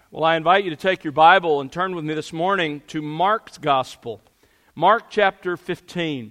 Well, I invite you to take your Bible and turn with me this morning to Mark's Gospel, Mark chapter 15.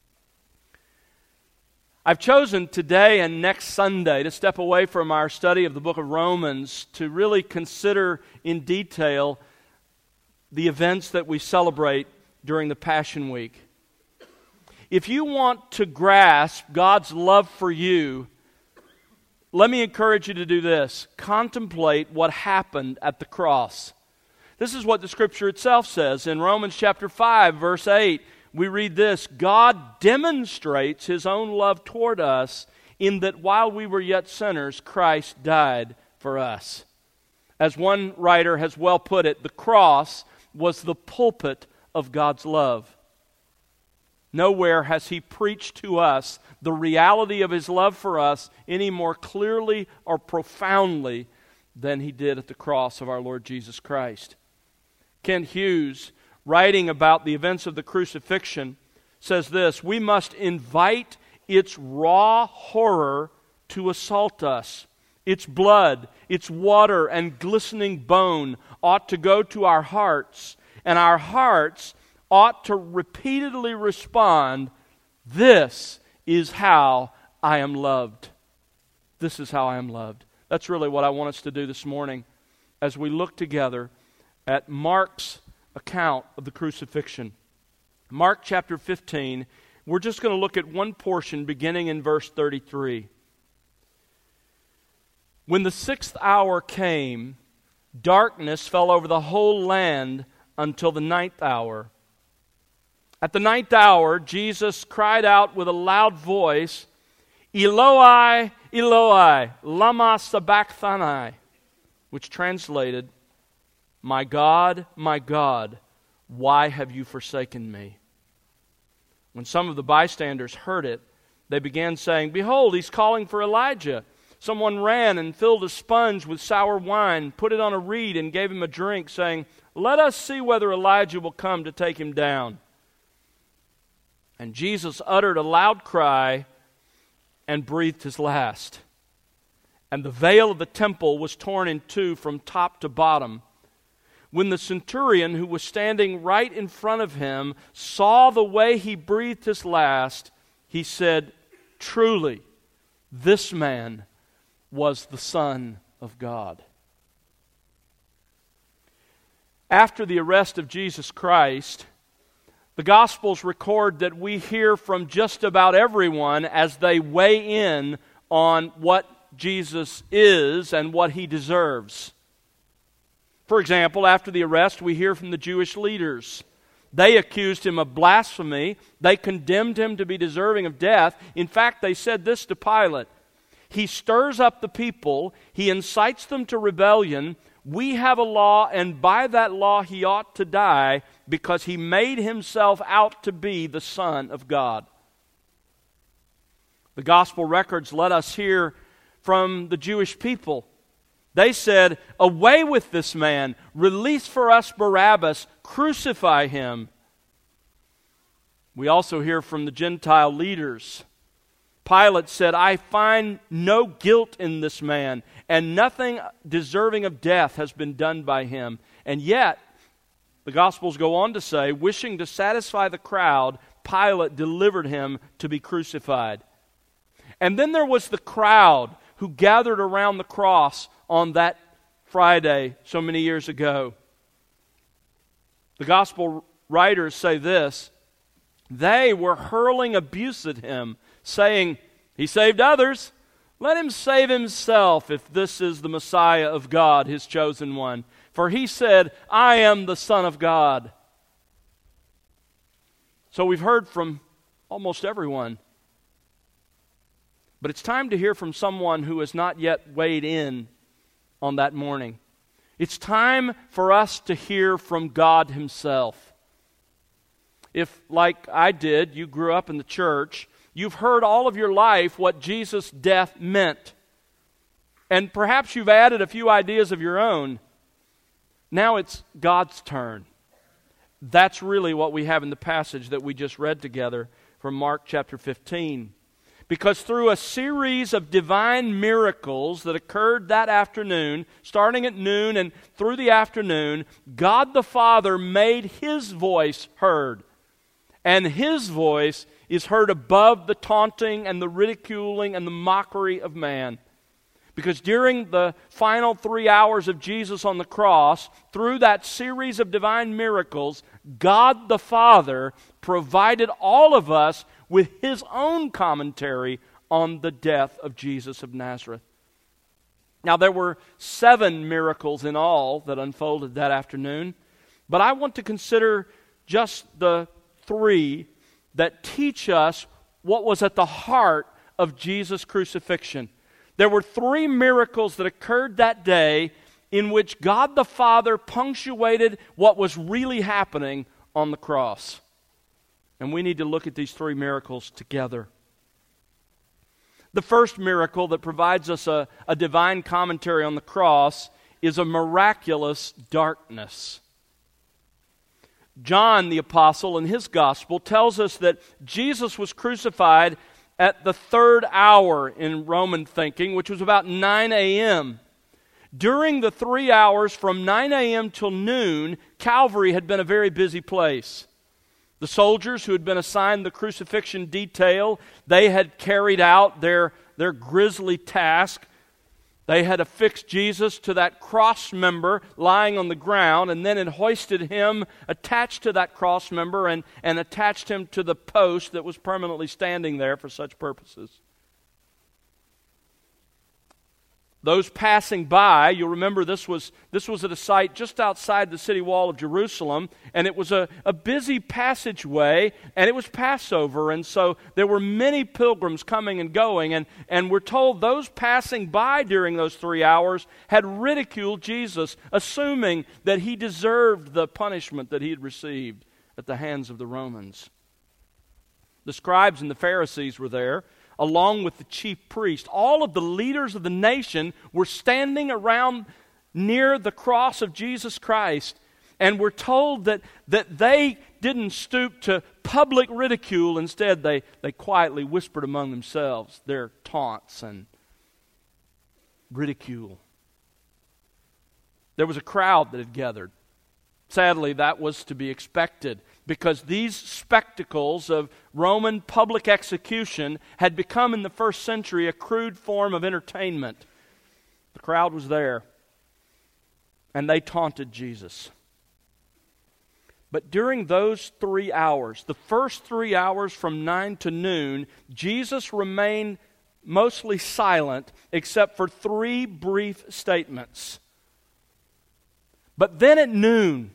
I've chosen today and next Sunday to step away from our study of the book of Romans to really consider in detail the events that we celebrate during the Passion Week. If you want to grasp God's love for you, let me encourage you to do this. Contemplate what happened at the cross. This is what the Scripture itself says. In Romans chapter 5, verse 8, we read this: God demonstrates His own love toward us in that while we were yet sinners, Christ died for us. As one writer has well put it, the cross was the pulpit of God's love. Nowhere has He preached to us the reality of His love for us any more clearly or profoundly than He did at the cross of our Lord Jesus Christ. Kent Hughes, writing about the events of the crucifixion, says this: we must invite its raw horror to assault us. Its blood, its water, and glistening bone ought to go to our hearts, and our hearts ought to repeatedly respond, "This is how I am loved." This is how I am loved. That's really what I want us to do this morning as we look together at Mark's account of the crucifixion. Mark chapter 15, we're just going to look at one portion beginning in verse 33. When the 6th hour came, darkness fell over the whole land until the 9th hour. At the 9th hour, Jesus cried out with a loud voice, "Eloi, Eloi, lama sabachthani," which translated, my God, why have you forsaken me?" When some of the bystanders heard it, they began saying, "Behold, he's calling for Elijah." Someone ran and filled a sponge with sour wine, put it on a reed, and gave him a drink, saying, "Let us see whether Elijah will come to take him down." And Jesus uttered a loud cry and breathed his last. And the veil of the temple was torn in two from top to bottom. When the centurion who was standing right in front of him saw the way he breathed his last, he said, "Truly, this man was the Son of God." After the arrest of Jesus Christ, the Gospels record that we hear from just about everyone as they weigh in on what Jesus is and what He deserves. For example, after the arrest, we hear from the Jewish leaders. They accused Him of blasphemy. They condemned Him to be deserving of death. In fact, they said this to Pilate: "He stirs up the people. He incites them to rebellion. We have a law, and by that law He ought to die, because He made Himself out to be the Son of God." The Gospel records let us hear from the Jewish people. They said, "Away with this man, release for us Barabbas, crucify him." We also hear from the Gentile leaders. Pilate said, "I find no guilt in this man, and nothing deserving of death has been done by him." And yet, the Gospels go on to say, wishing to satisfy the crowd, Pilate delivered him to be crucified. And then there was the crowd who gathered around the cross on that Friday so many years ago. The Gospel writers say this: they were hurling abuse at Him, saying, "He saved others. Let Him save Himself if this is the Messiah of God, His chosen one. For He said, 'I am the Son of God.'" So we've heard from almost everyone. But it's time to hear from someone who has not yet weighed in on that morning. It's time for us to hear from God Himself. If, like I did, you grew up in the church, you've heard all of your life what Jesus' death meant. And perhaps you've added a few ideas of your own. Now it's God's turn. That's really what we have in the passage that we just read together from Mark chapter 15. Because through a series of divine miracles that occurred that afternoon, starting at noon and through the afternoon, God the Father made His voice heard. And His voice is heard above the taunting and the ridiculing and the mockery of man. Because during the final 3 hours of Jesus on the cross, through that series of divine miracles, God the Father provided all of us with His own commentary on the death of Jesus of Nazareth. Now, there were 7 miracles in all that unfolded that afternoon, but I want to consider just the 3 that teach us what was at the heart of Jesus' crucifixion. There were 3 miracles that occurred that day in which God the Father punctuated what was really happening on the cross. And we need to look at these 3 miracles together. The first miracle that provides us a divine commentary on the cross is a miraculous darkness. John the Apostle in his Gospel tells us that Jesus was crucified at the 3rd hour in Roman thinking, which was about 9 a.m. During the 3 hours from 9 a.m. till noon, Calvary had been a very busy place. The soldiers who had been assigned the crucifixion detail, they had carried out their grisly task. They had affixed Jesus to that cross member lying on the ground and then had hoisted Him attached to that cross member and attached Him to the post that was permanently standing there for such purposes. Those passing by, you'll remember this was at a site just outside the city wall of Jerusalem, and it was a busy passageway, and it was Passover, and so there were many pilgrims coming and going, and we're told those passing by during those 3 hours had ridiculed Jesus, assuming that He deserved the punishment that He had received at the hands of the Romans. The scribes and the Pharisees were there, along with the chief priest. All of the leaders of the nation were standing around near the cross of Jesus Christ. And we're told that they didn't stoop to public ridicule. Instead, they quietly whispered among themselves their taunts and ridicule. There was a crowd that had gathered. Sadly, that was to be expected, because these spectacles of Roman public execution had become in the first century a crude form of entertainment. The crowd was there, and they taunted Jesus. But during those 3 hours, the first 3 hours from 9 to noon, Jesus remained mostly silent except for 3 brief statements. But then at noon,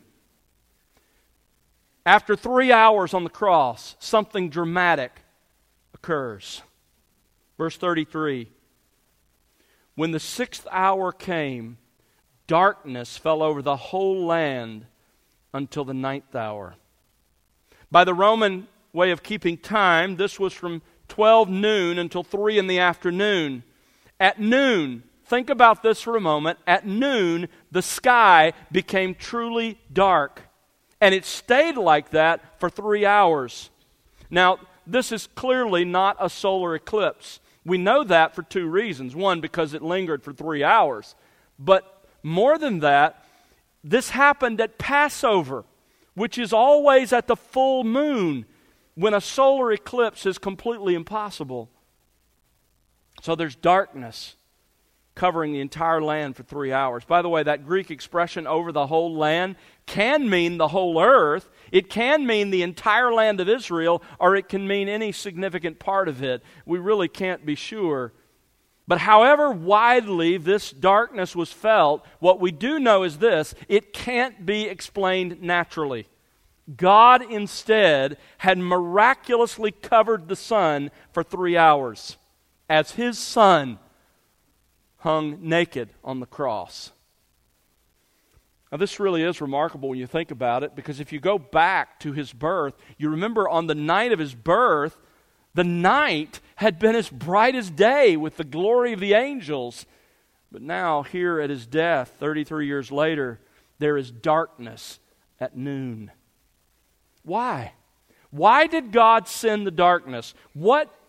after 3 hours on the cross, something dramatic occurs. Verse 33, when the 6th hour came, darkness fell over the whole land until the 9th hour. By the Roman way of keeping time, this was from 12 noon until 3 in the afternoon. At noon, think about this for a moment, at noon, the sky became truly dark. And it stayed like that for 3 hours. Now, this is clearly not a solar eclipse. We know that for 2 reasons. One, because it lingered for 3 hours. But more than that, this happened at Passover, which is always at the full moon, when a solar eclipse is completely impossible. So there's darkness covering the entire land for 3 hours. By the way, that Greek expression, over the whole land, can mean the whole earth. It can mean the entire land of Israel, or it can mean any significant part of it. We really can't be sure. But however widely this darkness was felt, what we do know is this: it can't be explained naturally. God instead had miraculously covered the sun for 3 hours as His Son hung naked on the cross. Now, this really is remarkable when you think about it, because if you go back to His birth, you remember on the night of His birth, the night had been as bright as day with the glory of the angels. But now, here at His death, 33 years later, there is darkness at noon. Why? Why did God send the darkness? What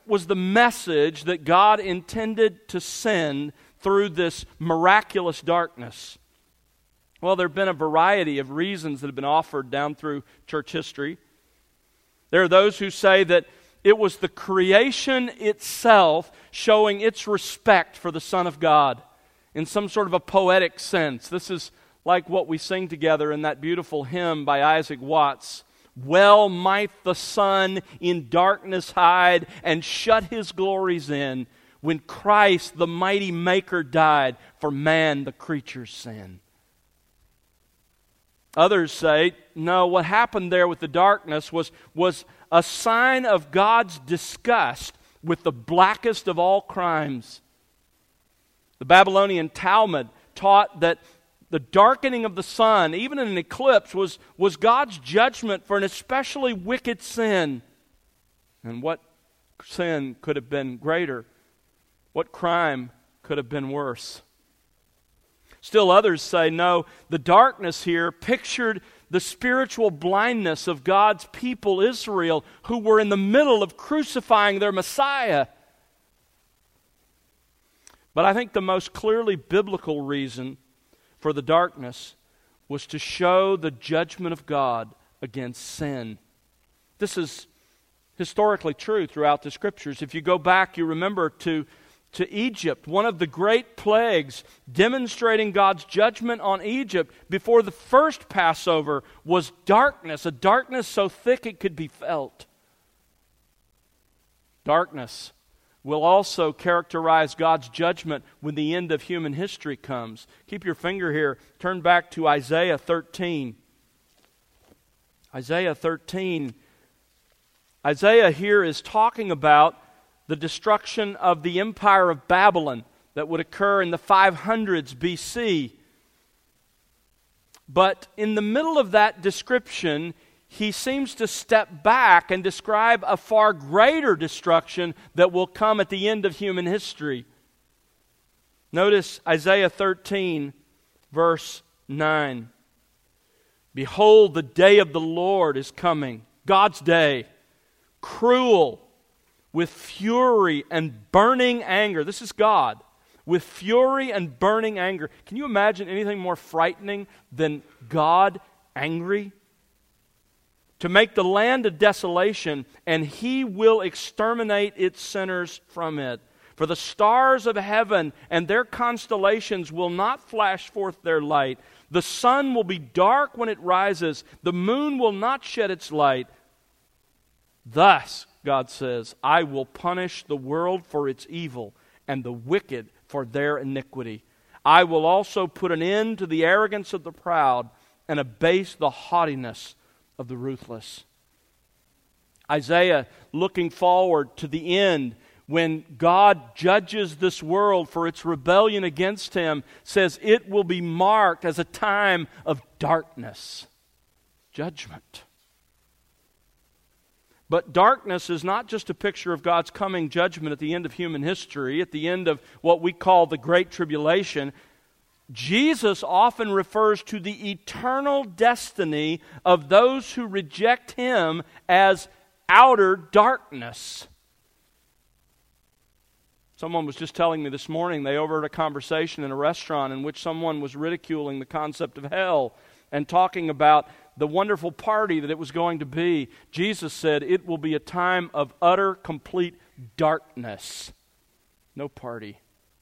was the message that God intended to send through this miraculous darkness? Well, there have been a variety of reasons that have been offered down through church history. There are those who say that it was the creation itself showing its respect for the Son of God in some sort of a poetic sense. This is like what we sing together in that beautiful hymn by Isaac Watts. Well might the sun in darkness hide and shut his glories in when Christ, the mighty Maker, died for man, the creature's sin. Others say, no, what happened there with the darkness was a sign of God's disgust with the blackest of all crimes. The Babylonian Talmud taught that the darkening of the sun, even in an eclipse, was God's judgment for an especially wicked sin. And what sin could have been greater? What crime could have been worse? Still others say, no, the darkness here pictured the spiritual blindness of God's people, Israel, who were in the middle of crucifying their Messiah. But I think the most clearly biblical reason for the darkness was to show the judgment of God against sin. This is historically true throughout the Scriptures. If you go back, you remember to Egypt, one of the great plagues demonstrating God's judgment on Egypt before the first Passover was darkness, a darkness so thick it could be felt. Darkness will also characterize God's judgment when the end of human history comes. Keep your finger here. Turn back to Isaiah 13. Isaiah 13. Isaiah here is talking about the destruction of the empire of Babylon that would occur in the 500s BC. But in the middle of that description, he seems to step back and describe a far greater destruction that will come at the end of human history. Notice Isaiah 13, verse 9. Behold, the day of the Lord is coming, God's day, cruel, with fury and burning anger. This is God. With fury and burning anger. Can you imagine anything more frightening than God angry? To make the land a desolation, and He will exterminate its sinners from it. For the stars of heaven and their constellations will not flash forth their light. The sun will be dark when it rises. The moon will not shed its light. Thus, God says, I will punish the world for its evil and the wicked for their iniquity. I will also put an end to the arrogance of the proud and abase the haughtiness of the ruthless. Isaiah, looking forward to the end when God judges this world for its rebellion against Him, says it will be marked as a time of darkness, judgment. But darkness is not just a picture of God's coming judgment at the end of human history, at the end of what we call the Great Tribulation. Jesus often refers to the eternal destiny of those who reject Him as outer darkness. Someone was just telling me this morning they overheard a conversation in a restaurant in which someone was ridiculing the concept of hell and talking about the wonderful party that it was going to be. Jesus said it will be a time of utter, complete darkness. No party.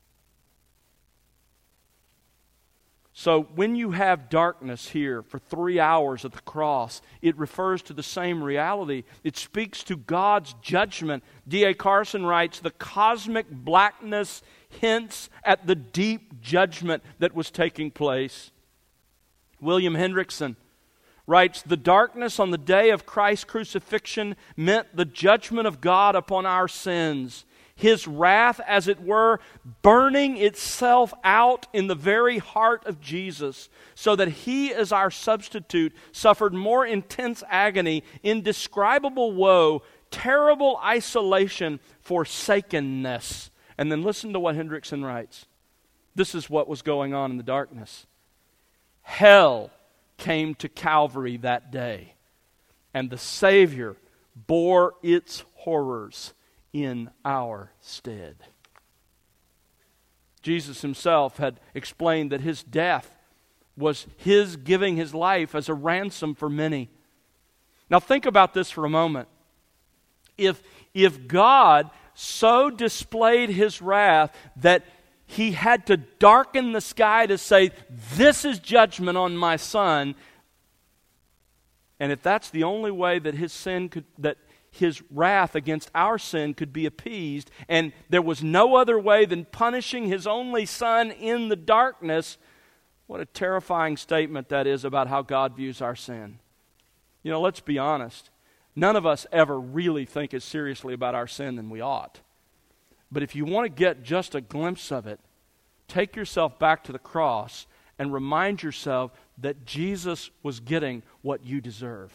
So when you have darkness here for 3 hours at the cross, it refers to the same reality. It speaks to God's judgment. D.A. Carson writes, the cosmic blackness hints at the deep judgment that was taking place. William Hendrickson writes, the darkness on the day of Christ's crucifixion meant the judgment of God upon our sins. His wrath, as it were, burning itself out in the very heart of Jesus, so that He, as our substitute, suffered more intense agony, indescribable woe, terrible isolation, forsakenness. And then listen to what Hendrickson writes. This is what was going on in the darkness. Hell came to Calvary that day, and the Savior bore its horrors in our stead. Jesus himself had explained that his death was his giving his life as a ransom for many. Now think about this for a moment. If God so displayed his wrath that he had to darken the sky to say, this is judgment on my son, and if that's the only way that his wrath against our sin could be appeased, and there was no other way than punishing his only son in the darkness, what a terrifying statement that is about how God views our sin. You know, let's be honest. None of us ever really think as seriously about our sin than we ought. But if you want to get just a glimpse of it, take yourself back to the cross and remind yourself that Jesus was getting what you deserve.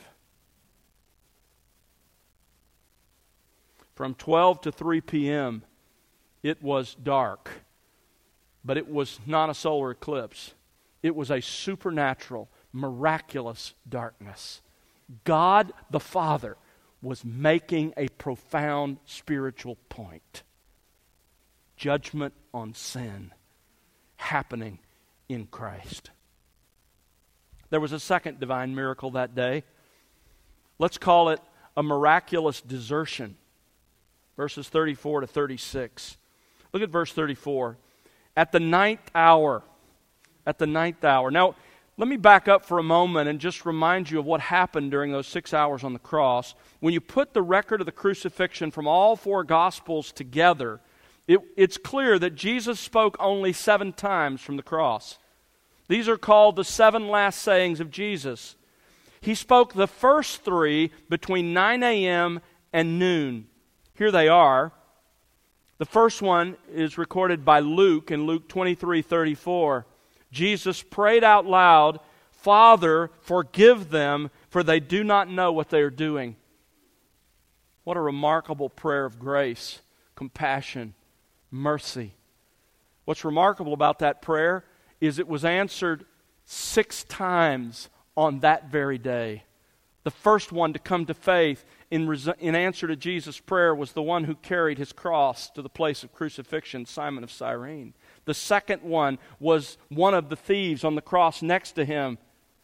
From 12 to 3 p.m., it was dark, but it was not a solar eclipse. It was a supernatural, miraculous darkness. God the Father was making a profound spiritual point. Judgment on sin happening in Christ. There was a second divine miracle that day. Let's call it a miraculous desertion. Verses 34 to 36. Look at verse 34. At the ninth hour. At the ninth hour. Now, let me back up for a moment and just remind you of what happened during those 6 hours on the cross. When you put the record of the crucifixion from all four Gospels together, it's clear that Jesus spoke only 7 times from the cross. These are called the 7 last sayings of Jesus. He spoke the first 3 between 9 a.m. and noon. Here they are. The first one is recorded by Luke in Luke 23:34. Jesus prayed out loud, "Father, forgive them, for they do not know what they are doing." What a remarkable prayer of grace, compassion, mercy. What's remarkable about that prayer is it was answered 6 times on that very day. The first one to come to faith in answer to Jesus' prayer was the one who carried his cross to the place of crucifixion, Simon of Cyrene. The second one was one of the thieves on the cross next to him.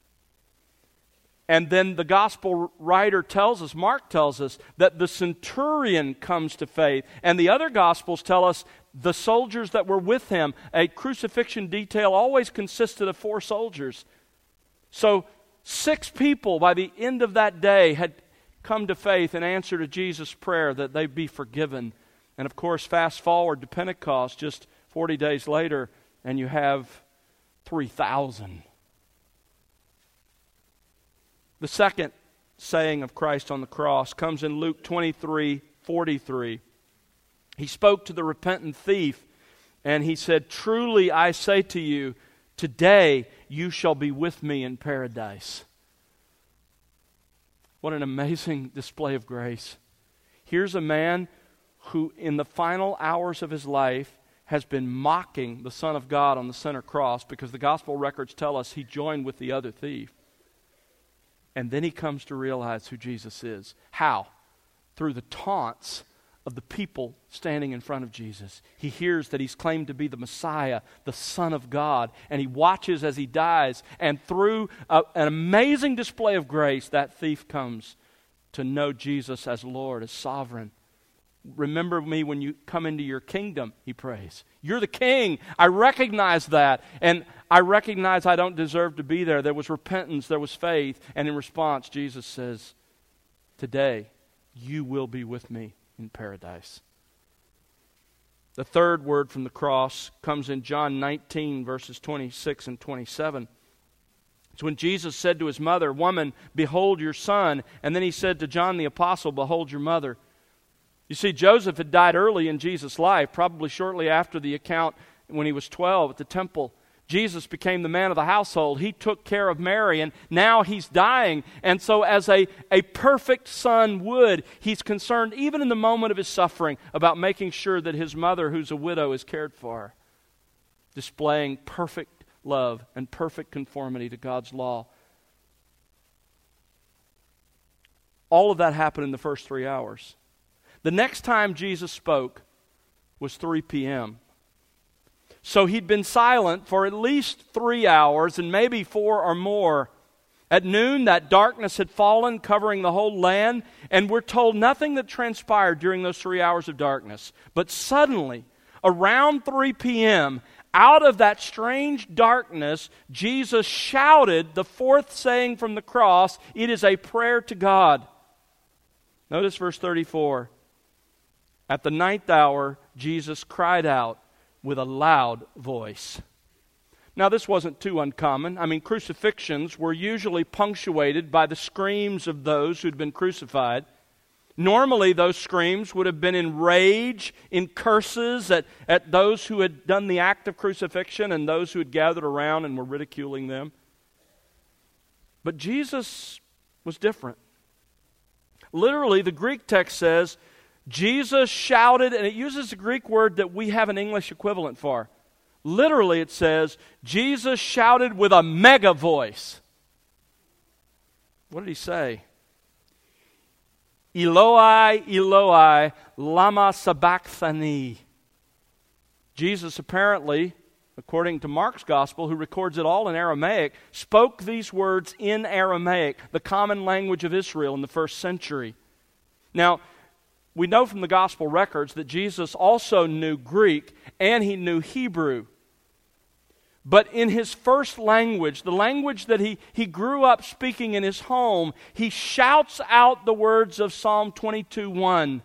And then the gospel writer tells us, Mark tells us, that the centurion comes to faith. And the other gospels tell us the soldiers that were with him. A crucifixion detail always consisted of 4 soldiers. So 6 people by the end of that day had come to faith in answer to Jesus' prayer that they be forgiven. And of course, fast forward to Pentecost just 40 days later, and you have 3,000. The second saying of Christ on the cross comes in Luke 23:43. He spoke to the repentant thief, and he said, "Truly I say to you, today you shall be with me in paradise." What an amazing display of grace. Here's a man who in the final hours of his life has been mocking the Son of God on the center cross, because the gospel records tell us he joined with the other thief. And then he comes to realize who Jesus is. How? Through the taunts of the people standing in front of Jesus. He hears that he's claimed to be the Messiah, the Son of God, and he watches as he dies. And through an amazing display of grace, that thief comes to know Jesus as Lord, as sovereign. Remember me when you come into your kingdom, he prays. You're the king. I recognize that. And I recognize I don't deserve to be there. There was repentance, there was faith. And in response, Jesus says, today you will be with me in paradise. The third word from the cross comes in John 19, verses 26 and 27. It's when Jesus said to his mother, "Woman, behold your son." And then he said to John the apostle, "Behold your mother." You see, Joseph had died early in Jesus' life, probably shortly after the account when he was 12 at the temple. Jesus became the man of the household. He took care of Mary, and now he's dying. And so as a perfect son would, he's concerned, even in the moment of his suffering, about making sure that his mother, who's a widow, is cared for, displaying perfect love and perfect conformity to God's law. All of that happened in the first 3 hours. The next time Jesus spoke was 3 p.m. So he'd been silent for at least 3 hours and maybe 4 or more. At noon, that darkness had fallen, covering the whole land, and we're told nothing that transpired during those 3 hours of darkness. But suddenly, around 3 p.m., out of that strange darkness, Jesus shouted the fourth saying from the cross. It is a prayer to God. Notice verse 34. At the ninth hour, Jesus cried out with a loud voice. Now, this wasn't too uncommon. I mean, crucifixions were usually punctuated by the screams of those who'd been crucified. Normally, those screams would have been in rage, in curses at those who had done the act of crucifixion and those who had gathered around and were ridiculing them. But Jesus was different. Literally, the Greek text says, Jesus shouted, and it uses a Greek word that we have an English equivalent for. Literally, it says, Jesus shouted with a mega voice. What did he say? Eloi, Eloi, lama sabachthani. Jesus apparently, according to Mark's gospel, who records it all in Aramaic, spoke these words in Aramaic, the common language of Israel in the first century. Now, we know from the gospel records that Jesus also knew Greek and he knew Hebrew. But in his first language, the language that he grew up speaking in his home, he shouts out the words of Psalm 22:1.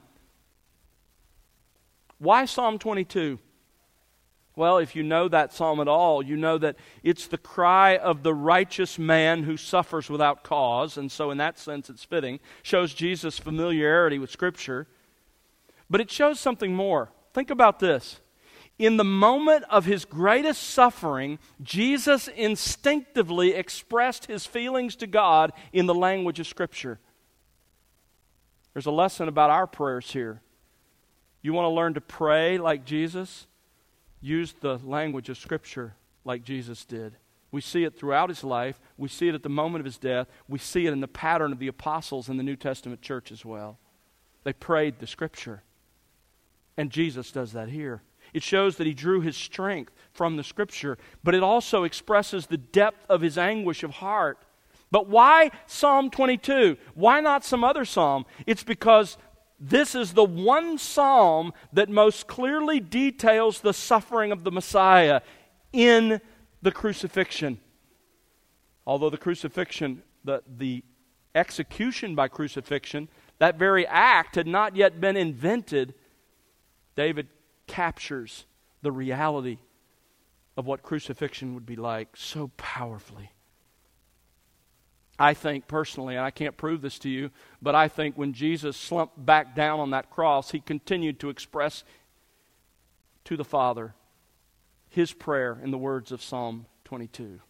Why Psalm 22? Well, if you know that psalm at all, you know that it's the cry of the righteous man who suffers without cause, and so in that sense it's fitting. Shows Jesus' familiarity with Scripture. But it shows something more. Think about this. In the moment of his greatest suffering, Jesus instinctively expressed his feelings to God in the language of Scripture. There's a lesson about our prayers here. You want to learn to pray like Jesus? Use the language of Scripture like Jesus did. We see it throughout his life. We see it at the moment of his death. We see it in the pattern of the apostles in the New Testament church as well. They prayed the Scripture. And Jesus does that here. It shows that he drew his strength from the Scripture, but it also expresses the depth of his anguish of heart. But why Psalm 22? Why not some other psalm? It's because this is the one psalm that most clearly details the suffering of the Messiah in the crucifixion. Although the crucifixion, the execution by crucifixion, that very act had not yet been invented, David captures the reality of what crucifixion would be like so powerfully. I think personally, and I can't prove this to you, but I think when Jesus slumped back down on that cross, he continued to express to the Father his prayer in the words of Psalm 22.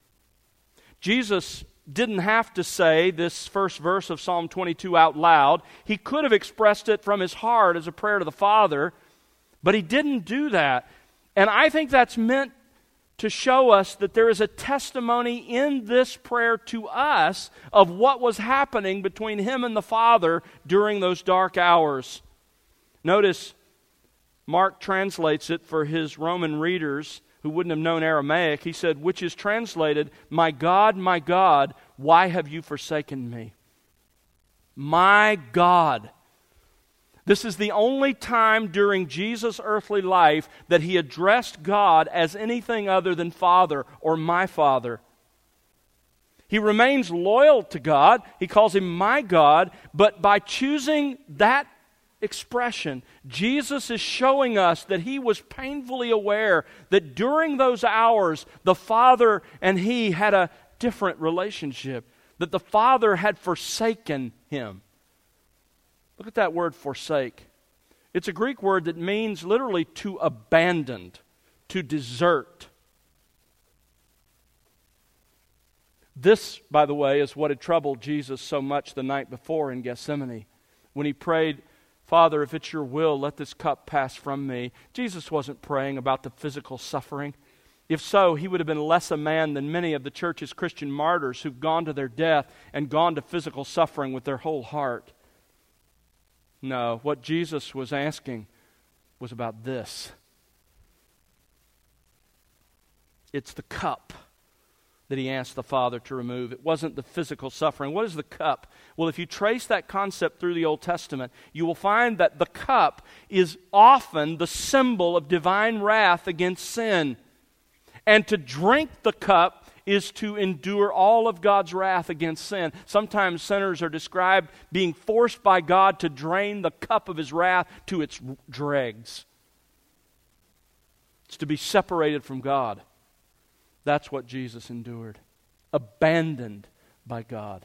Jesus didn't have to say this first verse of Psalm 22 out loud. He could have expressed it from his heart as a prayer to the Father, but he didn't do that. And I think that's meant to show us that there is a testimony in this prayer to us of what was happening between him and the Father during those dark hours. Notice, Mark translates it for his Roman readers who wouldn't have known Aramaic. He said, which is translated, my God, why have you forsaken me? My God. This is the only time during Jesus' earthly life that he addressed God as anything other than Father or my Father. He remains loyal to God. He calls him my God, but by choosing that expression, Jesus is showing us that he was painfully aware that during those hours, the Father and he had a different relationship, that the Father had forsaken him. Look at that word forsake. It's a Greek word that means literally to abandon, to desert. This, by the way, is what had troubled Jesus so much the night before in Gethsemane. When he prayed, Father, if it's your will, let this cup pass from me. Jesus wasn't praying about the physical suffering. If so, he would have been less a man than many of the church's Christian martyrs who've gone to their death and gone to physical suffering with their whole heart. No, what Jesus was asking was about this. It's the cup that he asked the Father to remove. It wasn't the physical suffering. What is the cup? Well, if you trace that concept through the Old Testament, you will find that the cup is often the symbol of divine wrath against sin. And to drink the cup is to endure all of God's wrath against sin. Sometimes sinners are described being forced by God to drain the cup of his wrath to its dregs. It's to be separated from God. That's what Jesus endured. Abandoned by God.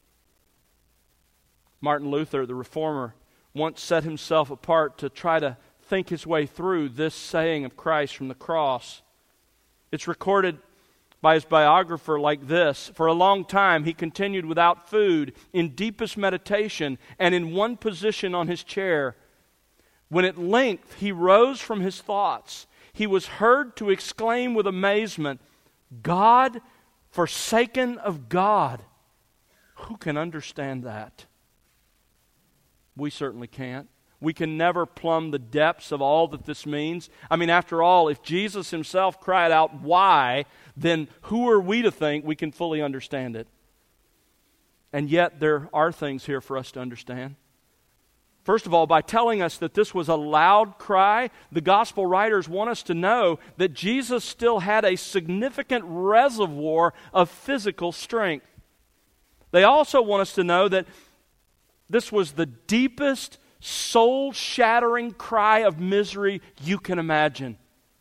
Martin Luther, the reformer, once set himself apart to try to think his way through this saying of Christ from the cross. It's recorded by his biographer like this: for a long time he continued without food, in deepest meditation, and in one position on his chair. When at length he rose from his thoughts, he was heard to exclaim with amazement, "God, forsaken of God." Who can understand that? We certainly can't. We can never plumb the depths of all that this means. I mean, after all, if Jesus himself cried out, "Why?" then who are we to think we can fully understand it? And yet there are things here for us to understand. First of all, by telling us that this was a loud cry, the gospel writers want us to know that Jesus still had a significant reservoir of physical strength. They also want us to know that this was the deepest, soul-shattering cry of misery you can imagine.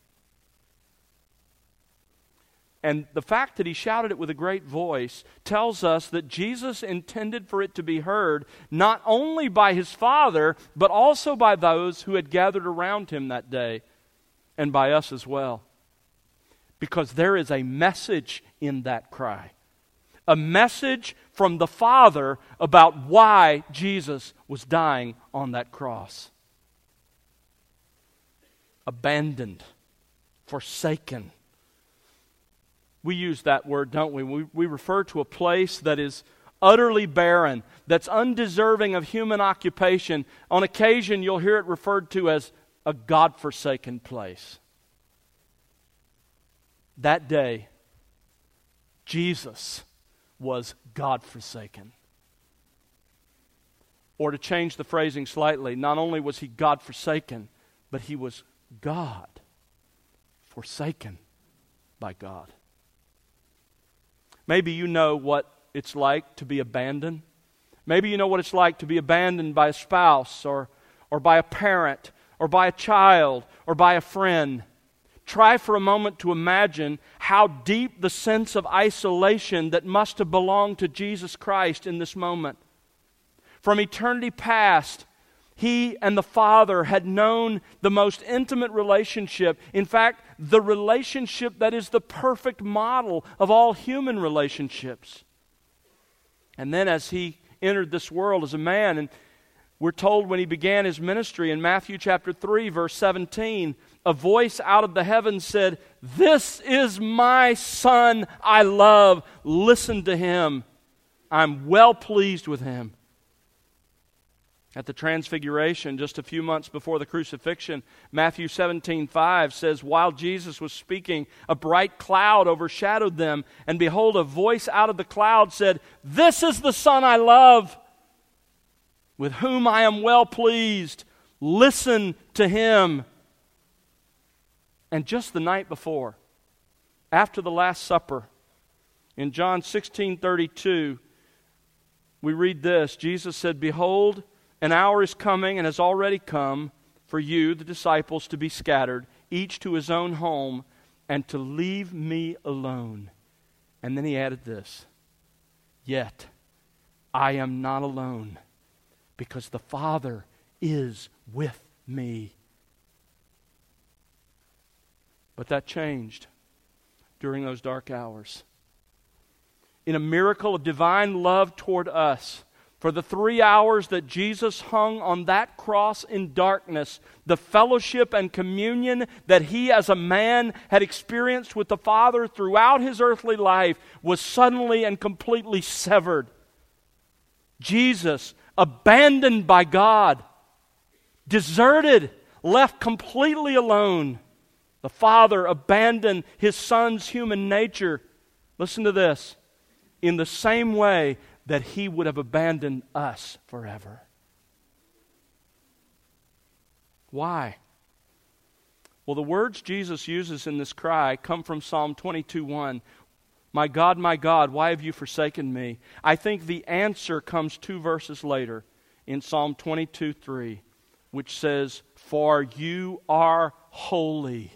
And the fact that he shouted it with a great voice tells us that Jesus intended for it to be heard not only by his Father, but also by those who had gathered around him that day, and by us as well. Because there is a message in that cry. A message from the Father about why Jesus was dying on that cross. Abandoned, forsaken. We use that word, don't we? We refer to a place that is utterly barren, that's undeserving of human occupation. On occasion, you'll hear it referred to as a God-forsaken place. That day, Jesus was God-forsaken. Or to change the phrasing slightly, not only was he God-forsaken, but he was God forsaken by God. Maybe you know what it's like to be abandoned. Maybe you know what it's like to be abandoned by a spouse or by a parent or by a child or by a friend. Try for a moment to imagine how deep the sense of isolation that must have belonged to Jesus Christ in this moment. From eternity past, he and the Father had known the most intimate relationship. In fact, the relationship that is the perfect model of all human relationships. And then as he entered this world as a man, and we're told when he began his ministry in Matthew chapter 3, verse 17, a voice out of the heavens said, "This is my Son I love. Listen to him. I'm well pleased with him." At the Transfiguration, just a few months before the crucifixion, Matthew 17:5 says, "While Jesus was speaking, a bright cloud overshadowed them, and behold, a voice out of the cloud said, 'This is the Son I love, with whom I am well pleased. Listen to him.'" And just the night before, after the Last Supper, in John 16:32, we read this. Jesus said, "Behold, an hour is coming and has already come for you, the disciples, to be scattered, each to his own home, and to leave me alone." And then he added this, "Yet I am not alone, because the Father is with me." But that changed during those dark hours. In a miracle of divine love toward us, for the 3 hours that Jesus hung on that cross in darkness, the fellowship and communion that he as a man had experienced with the Father throughout his earthly life was suddenly and completely severed. Jesus, abandoned by God, deserted, left completely alone. The Father abandoned His Son's human nature. Listen to this. In the same way that He would have abandoned us forever. Why? Well, the words Jesus uses in this cry come from Psalm 22:1. My God, why have you forsaken me? I think the answer comes 2 verses later in Psalm 22:3, which says, For you are holy.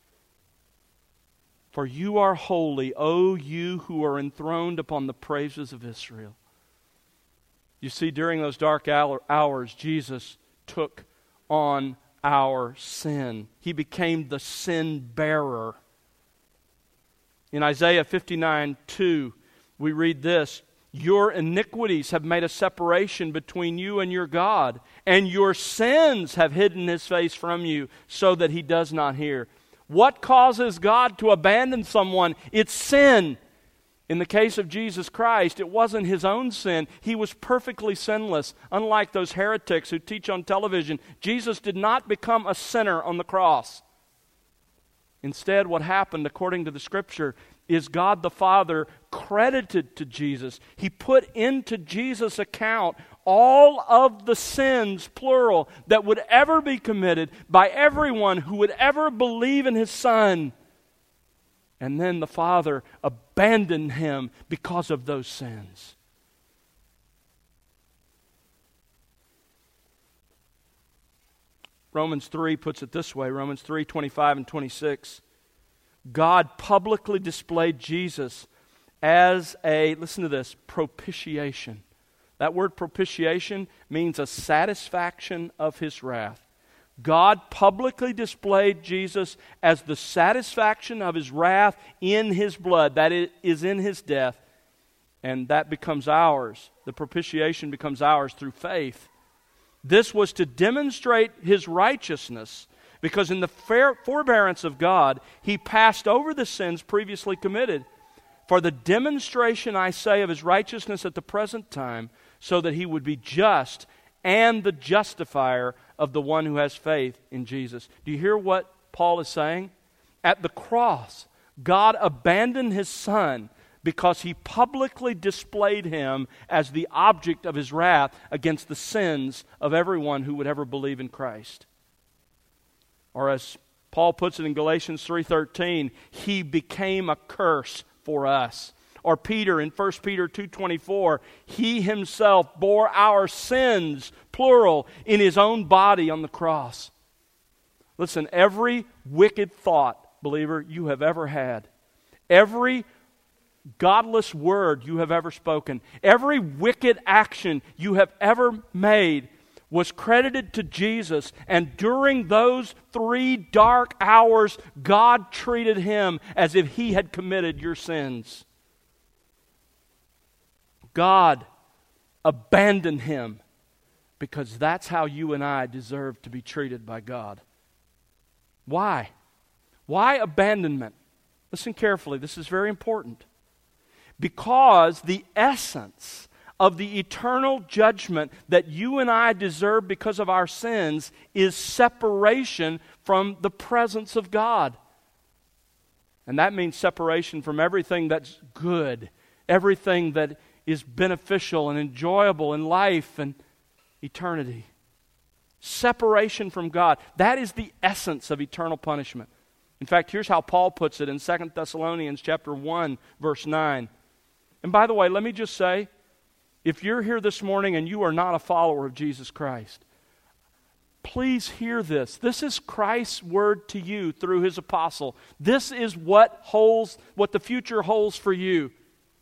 For you are holy, O you who are enthroned upon the praises of Israel. You see, during those dark hours, Jesus took on our sin. He became the sin bearer. In Isaiah 59:2, we read this, Your iniquities have made a separation between you and your God, and your sins have hidden His face from you, so that He does not hear. What causes God to abandon someone? It's sin. In the case of Jesus Christ, it wasn't His own sin. He was perfectly sinless. Unlike those heretics who teach on television, Jesus did not become a sinner on the cross. Instead, what happened, according to the Scripture, is God the Father credited to Jesus. He put into Jesus' account all of the sins, plural, that would ever be committed by everyone who would ever believe in His Son. And then the Father abandoned Him because of those sins. Romans 3 puts it this way, Romans 3:25 and 26. God publicly displayed Jesus as a, listen to this, propitiation. That word propitiation means a satisfaction of His wrath. God publicly displayed Jesus as the satisfaction of His wrath in His blood, that is in His death, and that becomes ours. The propitiation becomes ours through faith. This was to demonstrate His righteousness, because in the forbearance of God, He passed over the sins previously committed. For the demonstration, I say, of His righteousness at the present time, so that He would be just and the justifier of the one who has faith in Jesus. Do you hear what Paul is saying? At the cross, God abandoned His Son because He publicly displayed Him as the object of His wrath against the sins of everyone who would ever believe in Christ. Or as Paul puts it in Galatians 3:13, He became a curse for us. Or Peter in 1 Peter 2:24, He Himself bore our sins, plural, in His own body on the cross. Listen, every wicked thought, believer, you have ever had, every godless word you have ever spoken, every wicked action you have ever made was credited to Jesus, and during those 3 dark hours, God treated Him as if He had committed your sins. God abandoned Him because that's how you and I deserve to be treated by God. Why? Why abandonment? Listen carefully, this is very important. Because the essence of the eternal judgment that you and I deserve because of our sins is separation from the presence of God. And that means separation from everything that's good, everything that is beneficial and enjoyable in life and eternity. Separation from God. That is the essence of eternal punishment. In fact, here's how Paul puts it in 2 Thessalonians chapter 1, verse 9. And by the way, let me just say, if you're here this morning and you are not a follower of Jesus Christ, please hear this. This is Christ's word to you through His apostle. This is what the future holds for you.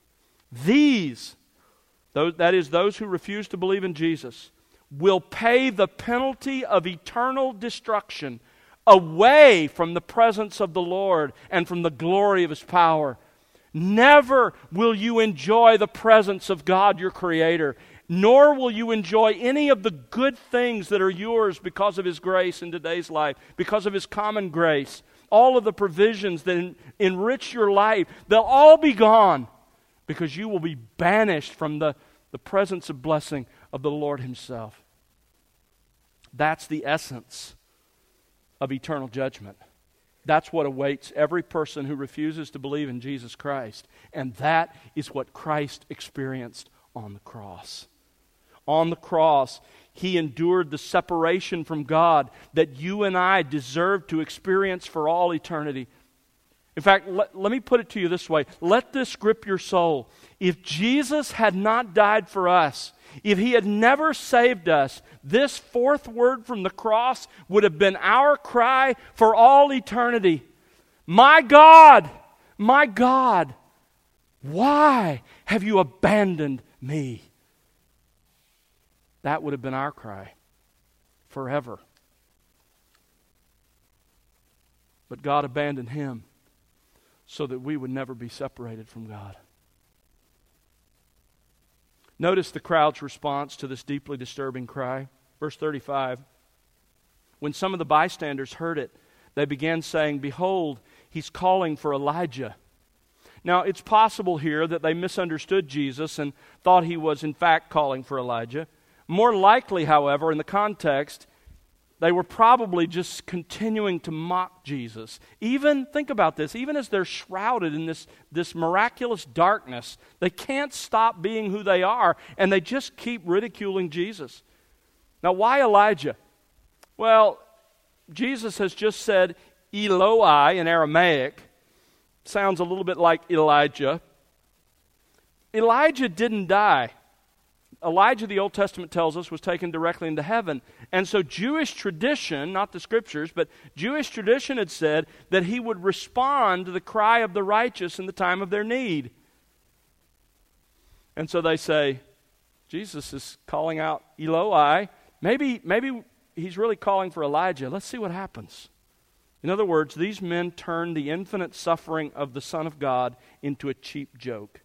That is those who refuse to believe in Jesus, will pay the penalty of eternal destruction away from the presence of the Lord and from the glory of His power. Never will you enjoy the presence of God, your Creator, nor will you enjoy any of the good things that are yours because of His grace in today's life, because of His common grace. All of the provisions that enrich your life, they'll all be gone because you will be banished from the presence of blessing of the Lord Himself. That's the essence of eternal judgment. That's what awaits every person who refuses to believe in Jesus Christ. And that is what Christ experienced on the cross. On the cross, He endured the separation from God that you and I deserve to experience for all eternity. In fact, let me put it to you this way. Let this grip your soul. If Jesus had not died for us, if He had never saved us, this fourth word from the cross would have been our cry for all eternity. My God, why have you abandoned me? That would have been our cry forever. But God abandoned Him so that we would never be separated from God. Notice the crowd's response to this deeply disturbing cry. Verse 35. When some of the bystanders heard it, they began saying, "Behold, He's calling for Elijah." Now, it's possible here that they misunderstood Jesus and thought He was in fact calling for Elijah. More likely, however, in the context, they were probably just continuing to mock Jesus. Think about this, even as they're shrouded in this miraculous darkness, they can't stop being who they are, and they just keep ridiculing Jesus. Now, why Elijah? Well, Jesus has just said Eloi in Aramaic. Sounds a little bit like Elijah. Elijah didn't die. Elijah, the Old Testament tells us, was taken directly into heaven. And so Jewish tradition, not the Scriptures, but Jewish tradition had said that he would respond to the cry of the righteous in the time of their need. And so they say, Jesus is calling out Eloi. Maybe He's really calling for Elijah. Let's see what happens. In other words, these men turned the infinite suffering of the Son of God into a cheap joke.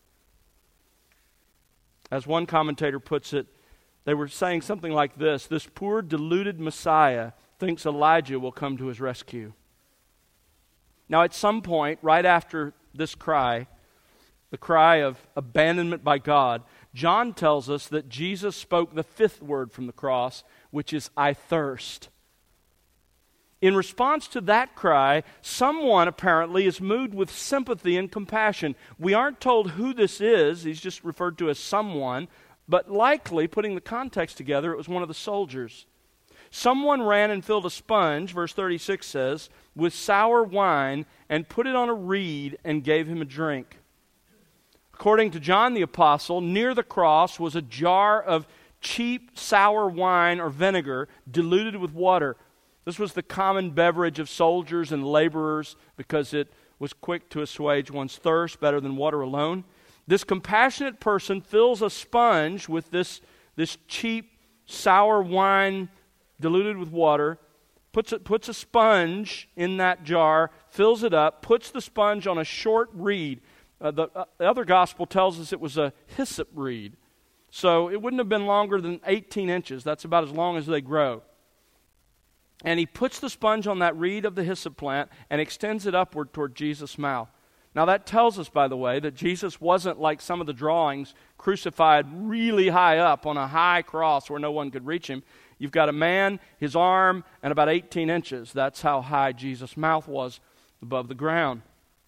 As one commentator puts it, they were saying something like this: this poor deluded Messiah thinks Elijah will come to his rescue. Now, at some point, right after this cry, the cry of abandonment by God, John tells us that Jesus spoke the fifth word from the cross, which is, "I thirst." In response to that cry, someone apparently is moved with sympathy and compassion. We aren't told who this is. He's just referred to as someone. But likely, putting the context together, it was one of the soldiers. Someone ran and filled a sponge, verse 36 says, with sour wine and put it on a reed and gave him a drink. According to John the Apostle, near the cross was a jar of cheap sour wine or vinegar diluted with water. This was the common beverage of soldiers and laborers because it was quick to assuage one's thirst better than water alone. This compassionate person fills a sponge with this cheap sour wine diluted with water, puts a sponge in that jar, fills it up, puts the sponge on a short reed. The other gospel tells us it was a hyssop reed. So it wouldn't have been longer than 18 inches. That's about as long as they grow. And he puts the sponge on that reed of the hyssop plant and extends it upward toward Jesus' mouth. Now that tells us, by the way, that Jesus wasn't like some of the drawings, crucified really high up on a high cross where no one could reach him. You've got a man, his arm, and about 18 inches. That's how high Jesus' mouth was above the ground.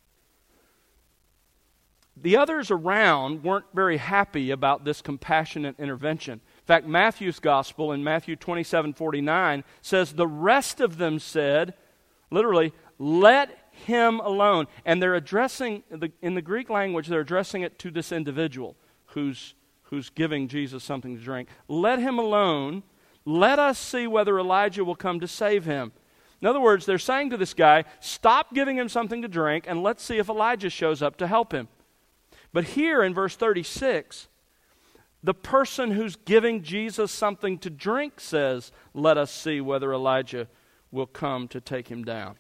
The others around weren't very happy about this compassionate intervention. In fact, Matthew's gospel in Matthew 27:49 says, the rest of them said, literally, let him alone. And they're addressing, in the Greek language, they're addressing it to this individual who's giving Jesus something to drink. Let him alone. Let us see whether Elijah will come to save him. In other words, they're saying to this guy, stop giving him something to drink and let's see if Elijah shows up to help him. But here in verse 36, the person who's giving Jesus something to drink says, let us see whether Elijah will come to take him down.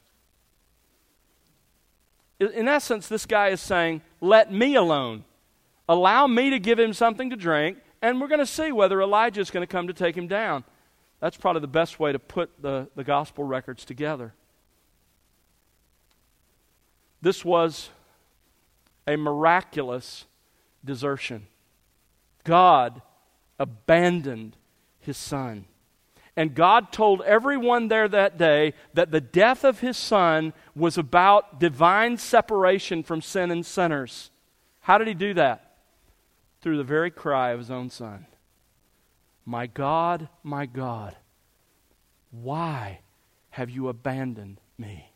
In essence, this guy is saying, let me alone. Allow me to give him something to drink, and we're going to see whether Elijah is going to come to take him down. That's probably the best way to put the gospel records together. This was a miraculous desertion. God abandoned his son. And God told everyone there that day that the death of His Son was about divine separation from sin and sinners. How did He do that? Through the very cry of His own Son. My God, why have you abandoned me?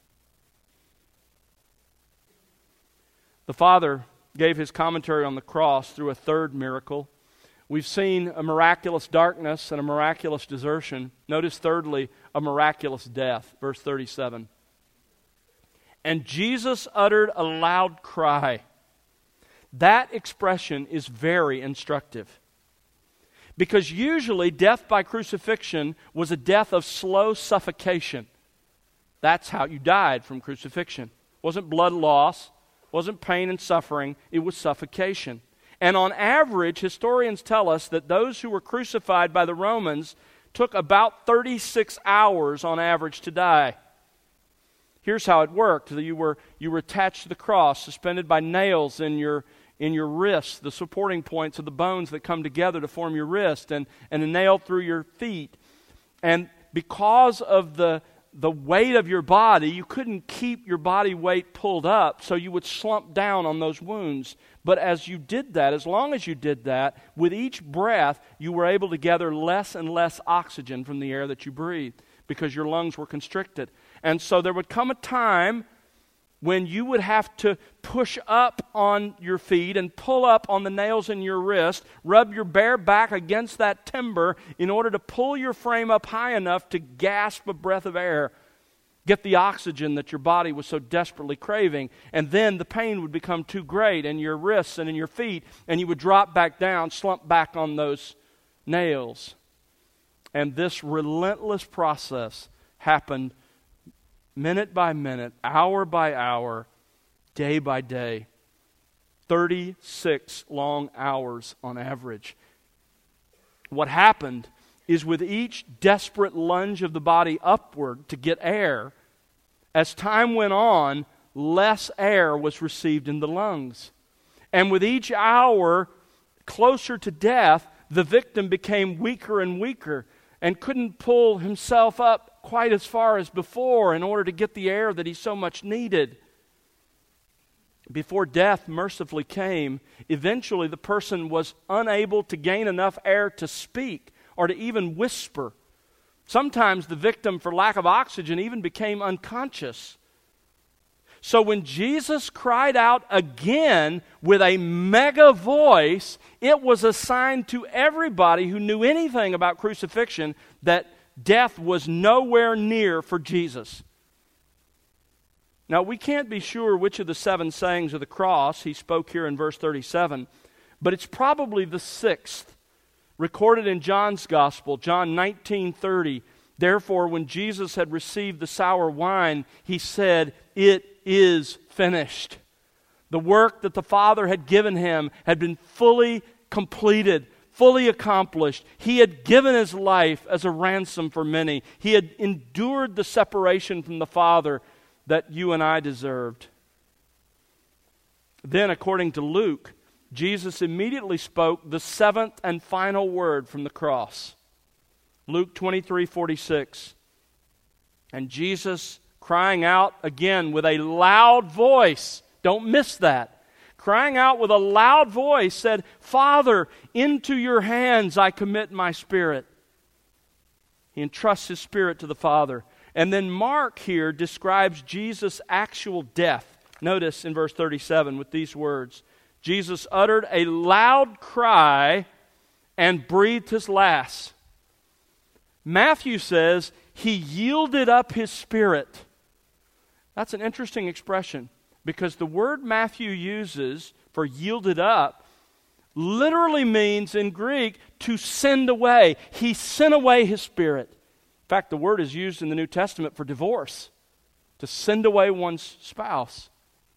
The Father gave His commentary on the cross through a third miracle. We've seen a miraculous darkness and a miraculous desertion. Notice thirdly, a miraculous death. Verse 37. And Jesus uttered a loud cry. That expression is very instructive. Because usually death by crucifixion was a death of slow suffocation. That's how you died from crucifixion. It wasn't blood loss, it wasn't pain and suffering, it was suffocation. And on average, historians tell us that those who were crucified by the Romans took about 36 hours on average to die. Here's how it worked. You were attached to the cross, suspended by nails in your wrists, the supporting points of the bones that come together to form your wrist, and a nail through your feet. And because of the weight of your body, you couldn't keep your body weight pulled up, so you would slump down on those wounds. But as you did that, as long as you did that, with each breath, you were able to gather less and less oxygen from the air that you breathed because your lungs were constricted. And so there would come a time when you would have to push up on your feet and pull up on the nails in your wrist, rub your bare back against that timber in order to pull your frame up high enough to gasp a breath of air, get the oxygen that your body was so desperately craving. And then the pain would become too great in your wrists and in your feet, and you would drop back down, slump back on those nails. And this relentless process happened minute by minute, hour by hour, day by day. 36 long hours on average. What happened is with each desperate lunge of the body upward to get air, as time went on, less air was received in the lungs. And with each hour closer to death, the victim became weaker and weaker and couldn't pull himself up quite as far as before in order to get the air that he so much needed. Before death mercifully came, eventually the person was unable to gain enough air to speak or to even whisper. Sometimes the victim, for lack of oxygen, even became unconscious. So when Jesus cried out again with a mega voice, it was a sign to everybody who knew anything about crucifixion that death was nowhere near for Jesus. Now, we can't be sure which of the 7 sayings of the cross he spoke here in verse 37, but it's probably the 6th, recorded in John's Gospel, John 19:30. Therefore, when Jesus had received the sour wine, he said, "It is finished." The work that the Father had given him had been fully completed, fully accomplished. He had given his life as a ransom for many. He had endured the separation from the Father that you and I deserved. Then, according to Luke, Jesus immediately spoke the 7th and final word from the cross. Luke 23:46. And Jesus, crying out again with a loud voice, don't miss that, crying out with a loud voice, said, "Father, into your hands I commit my spirit." He entrusts his spirit to the Father. And then Mark here describes Jesus' actual death. Notice in verse 37 with these words, Jesus uttered a loud cry and breathed his last. Matthew says he yielded up his spirit. That's an interesting expression because the word Matthew uses for yielded up literally means in Greek to send away. He sent away his spirit. In fact, the word is used in the New Testament for divorce, to send away one's spouse.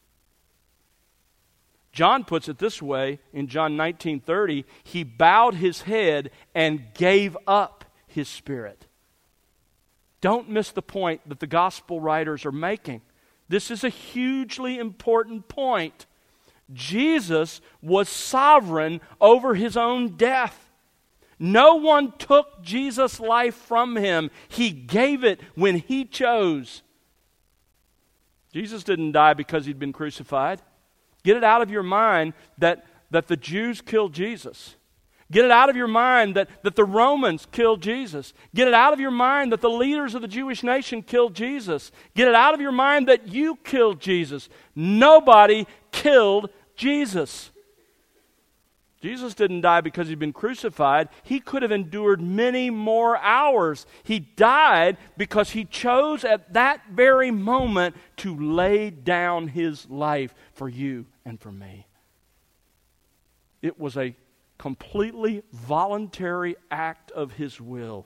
John puts it this way in John 19:30, he bowed his head and gave up his spirit. Don't miss the point that the gospel writers are making. This is a hugely important point. Jesus was sovereign over his own death. No one took Jesus' life from him. He gave it when he chose. Jesus didn't die because he'd been crucified. Get it out of your mind that the Jews killed Jesus. Get it out of your mind that the Romans killed Jesus. Get it out of your mind that the leaders of the Jewish nation killed Jesus. Get it out of your mind that you killed Jesus. Nobody killed Jesus. Jesus didn't die because he'd been crucified. He could have endured many more hours. He died because he chose at that very moment to lay down his life for you and for me. It was a completely voluntary act of his will.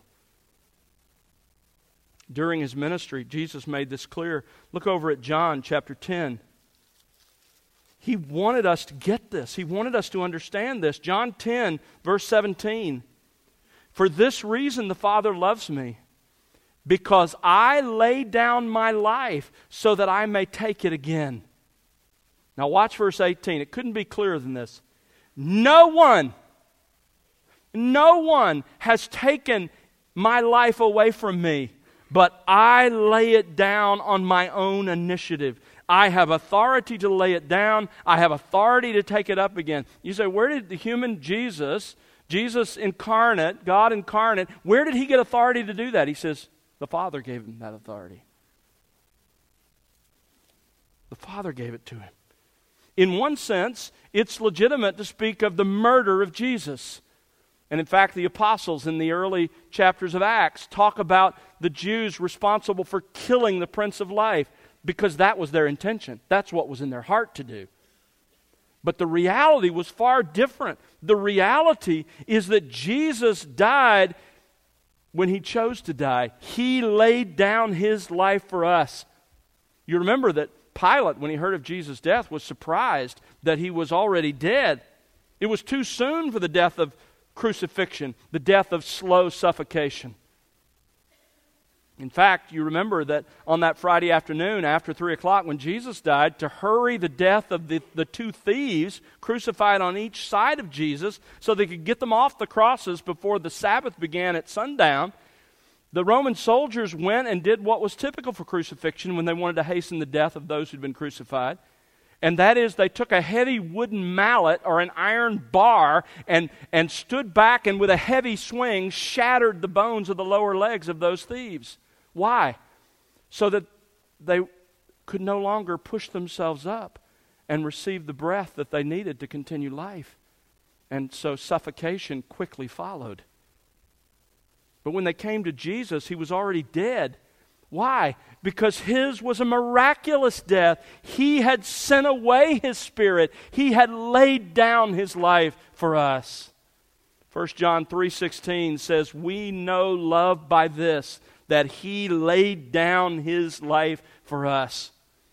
During his ministry, Jesus made this clear. Look over at John chapter 10. He wanted us to get this. He wanted us to understand this. John 10, verse 17. For this reason the Father loves me, because I lay down my life so that I may take it again. Now watch verse 18. It couldn't be clearer than this. No one has taken my life away from me, but I lay it down on my own initiative. I have authority to lay it down. I have authority to take it up again. You say, where did the human Jesus incarnate, God incarnate, where did he get authority to do that? He says, the Father gave him that authority. The Father gave it to him. In one sense, it's legitimate to speak of the murder of Jesus. And in fact, the apostles in the early chapters of Acts talk about the Jews responsible for killing the Prince of Life, because that was their intention. That's what was in their heart to do. But the reality was far different. The reality is that Jesus died when he chose to die. He laid down his life for us. You remember that Pilate, when he heard of Jesus' death, was surprised that he was already dead. It was too soon for the death of crucifixion, the death of slow suffocation. In fact, you remember that on that Friday afternoon after 3 o'clock when Jesus died, to hurry the death of the two thieves crucified on each side of Jesus so they could get them off the crosses before the Sabbath began at sundown, the Roman soldiers went and did what was typical for crucifixion when they wanted to hasten the death of those who'd been crucified. And that is, they took a heavy wooden mallet or an iron bar and stood back and with a heavy swing shattered the bones of the lower legs of those thieves. Why? So that they could no longer push themselves up and receive the breath that they needed to continue life. And so suffocation quickly followed. But when they came to Jesus, he was already dead. Why? Because his was a miraculous death. He had sent away his Spirit. He had laid down his life for us. 1 John 3:16 says, we know love by this, that he laid down his life for us.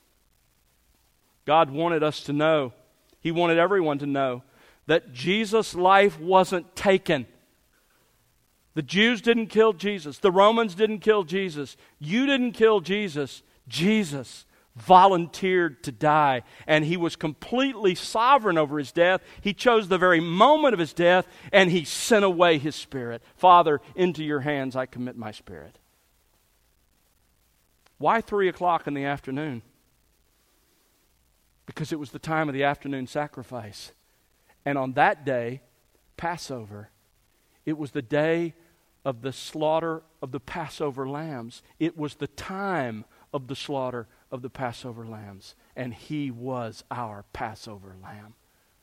God wanted us to know, he wanted everyone to know, that Jesus' life wasn't taken. The Jews didn't kill Jesus. The Romans didn't kill Jesus. You didn't kill Jesus. Jesus volunteered to die, and he was completely sovereign over his death. He chose the very moment of his death, and he sent away his Spirit. Father, into your hands I commit my spirit. Why 3 o'clock in the afternoon? Because it was the time of the afternoon sacrifice. And on that day, Passover, it was the day of the slaughter of the Passover lambs. It was the time of the slaughter of the Passover lambs. And he was our Passover lamb.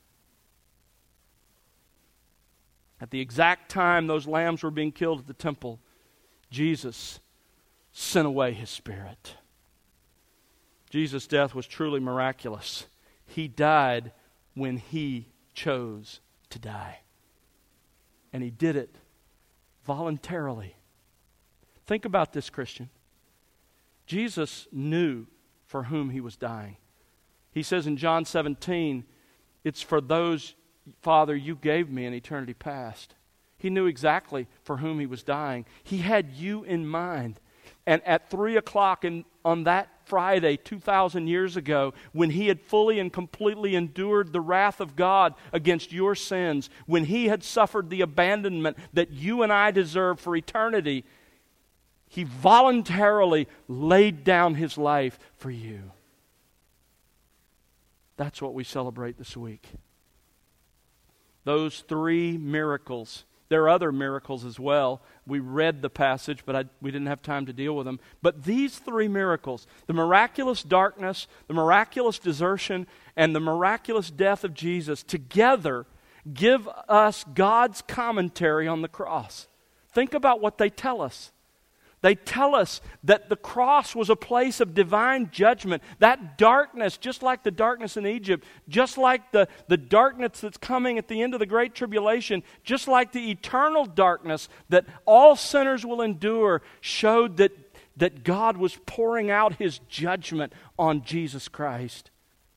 At the exact time those lambs were being killed at the temple, Jesus sent away his Spirit. Jesus' death was truly miraculous. He died when he chose to die. And he did it voluntarily. Think about this, Christian. Jesus knew for whom he was dying. He says in John 17, it's for those, Father, you gave me in eternity past. He knew exactly for whom he was dying. He had you in mind. And at 3 o'clock on that Friday 2,000 years ago when He had fully and completely endured the wrath of God against your sins, when He had suffered the abandonment that you and I deserve for eternity, He voluntarily laid down His life for you. That's what we celebrate this week. Those three miracles. There are other miracles as well. We read the passage, but we didn't have time to deal with them. But these three miracles, the miraculous darkness, the miraculous desertion, and the miraculous death of Jesus, together give us God's commentary on the cross. Think about what they tell us. They tell us that the cross was a place of divine judgment. That darkness, just like the darkness in Egypt, just like the darkness that's coming at the end of the Great Tribulation, just like the eternal darkness that all sinners will endure, showed that God was pouring out His judgment on Jesus Christ.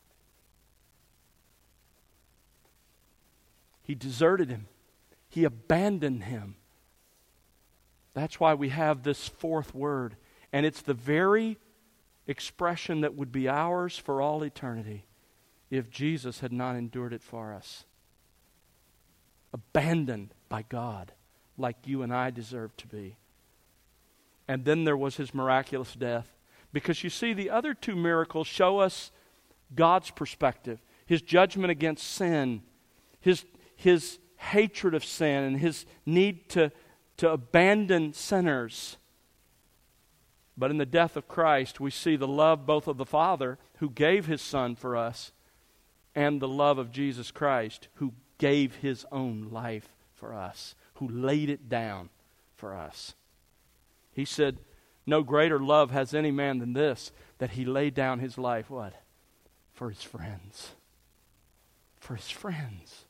He deserted Him. He abandoned Him. That's why we have this fourth word. And it's the very expression that would be ours for all eternity if Jesus had not endured it for us. Abandoned by God, like you and I deserve to be. And then there was His miraculous death. Because you see, the other two miracles show us God's perspective. His judgment against sin. His hatred of sin and His need to abandon sinners. But in the death of Christ, we see the love both of the Father, who gave His Son for us, and the love of Jesus Christ, who gave His own life for us, who laid it down for us. He said, no greater love has any man than this, that he laid down his life, what? For his friends. For his friends.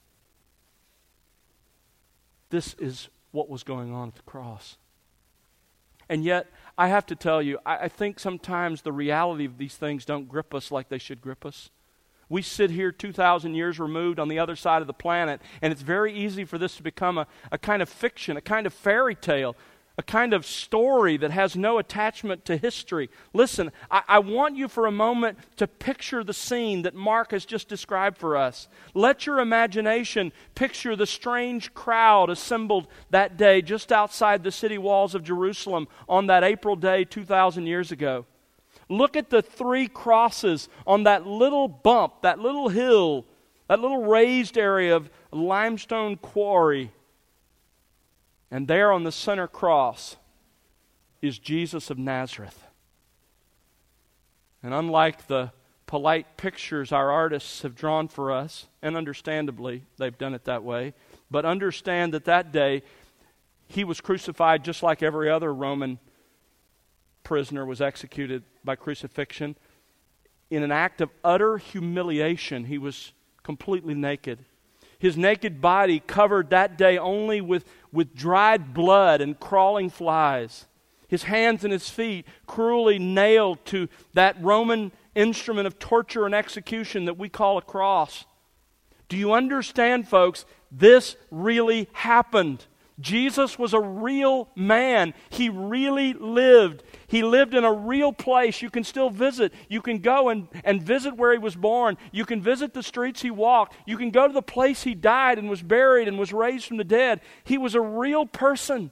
This is what was going on at the cross. And yet, I have to tell you, I think sometimes the reality of these things don't grip us like they should grip us. We sit here 2,000 years removed on the other side of the planet, and it's very easy for this to become a kind of fiction, a kind of fairy tale, a kind of story that has no attachment to history. Listen, I want you for a moment to picture the scene that Mark has just described for us. Let your imagination picture the strange crowd assembled that day just outside the city walls of Jerusalem on that April day 2,000 years ago. Look at the three crosses on that little bump, that little hill, that little raised area of limestone quarry. And there on the center cross is Jesus of Nazareth. And unlike the polite pictures our artists have drawn for us, and understandably they've done it that way, but understand that day He was crucified just like every other Roman prisoner was executed by crucifixion. In an act of utter humiliation, He was completely naked. His naked body covered that day only with dried blood and crawling flies. His hands and His feet cruelly nailed to that Roman instrument of torture and execution that we call a cross. Do you understand, folks? This really happened. Jesus was a real man. He really lived. He lived in a real place. You can still visit. You can go and visit where He was born. You can visit the streets He walked. You can go to the place He died and was buried and was raised from the dead. He was a real person.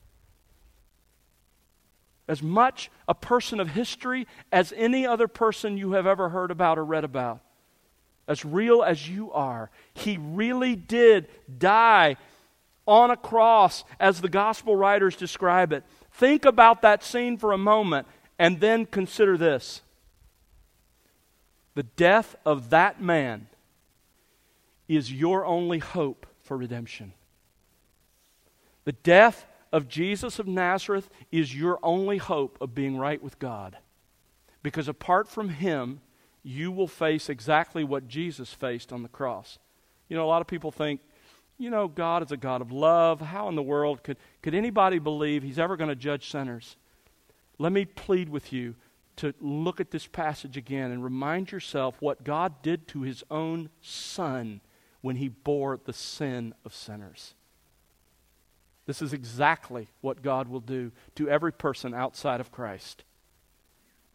As much a person of history as any other person you have ever heard about or read about. As real as you are. He really did die on a cross, as the gospel writers describe it. Think about that scene for a moment, and then consider this. The death of that man is your only hope for redemption. The death of Jesus of Nazareth is your only hope of being right with God. Because apart from Him, you will face exactly what Jesus faced on the cross. You know, a lot of people think, God is a God of love. How in the world could anybody believe He's ever going to judge sinners? Let me plead with you to look at this passage again and remind yourself what God did to His own Son when He bore the sin of sinners. This is exactly what God will do to every person outside of Christ.